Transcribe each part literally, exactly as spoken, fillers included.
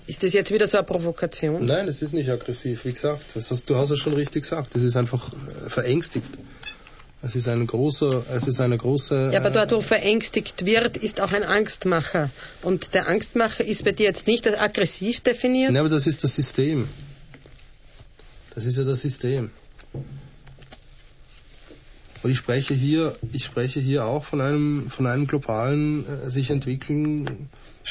Ist das jetzt wieder so eine Provokation? Nein, es ist nicht aggressiv, wie gesagt. Das hast, du hast es schon richtig gesagt. Es ist einfach äh, verängstigt. Es ist ein großer, es ist eine große... Ja, aber dort, wo verängstigt wird, ist auch ein Angstmacher. Und der Angstmacher ist bei dir jetzt nicht als aggressiv definiert? Nein, aber das ist das System. Das ist ja das System. Und ich spreche hier, ich spreche hier auch von einem, von einem globalen, äh, sich entwickeln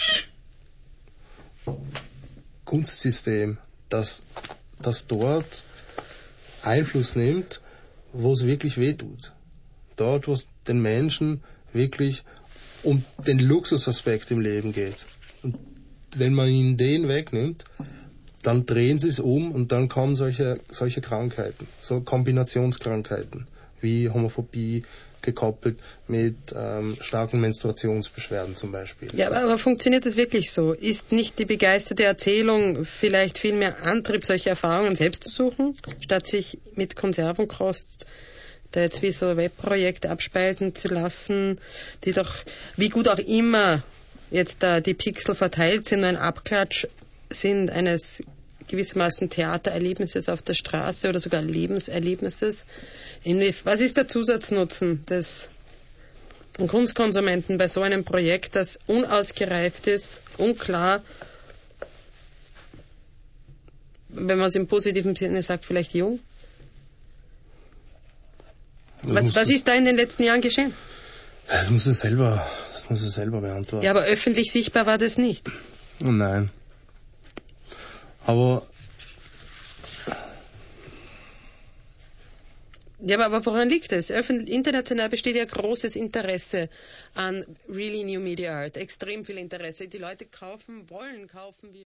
Kunstsystem, das, das dort Einfluss nimmt, wo es wirklich wehtut. Dort, wo es den Menschen wirklich um den Luxusaspekt im Leben geht. Und wenn man ihnen den wegnimmt, dann drehen sie es um und dann kommen solche, solche Krankheiten, so Kombinationskrankheiten, wie Homophobie, gekoppelt mit ähm, starken Menstruationsbeschwerden zum Beispiel. Ja, aber, aber funktioniert das wirklich so? Ist nicht die begeisterte Erzählung vielleicht viel mehr Antrieb, solche Erfahrungen selbst zu suchen, statt sich mit Konservenkost da jetzt wie so Webprojekte abspeisen zu lassen, die doch, wie gut auch immer jetzt da die Pixel verteilt sind, nur ein Abklatsch sind eines gewissermaßen Theatererlebnisses auf der Straße oder sogar Lebenserlebnisses. Was ist der Zusatznutzen des Kunstkonsumenten bei so einem Projekt, das unausgereift ist, unklar, wenn man es im positiven Sinne sagt, vielleicht jung? Was, was ist da in den letzten Jahren geschehen? Das muss es selber, das muss es selber beantworten. Ja, aber öffentlich sichtbar war das nicht. Oh nein. Aber ja, aber, aber woran liegt es? Öffentlich, international besteht ja großes Interesse an really new media art, extrem viel Interesse. Die Leute kaufen, wollen kaufen, wie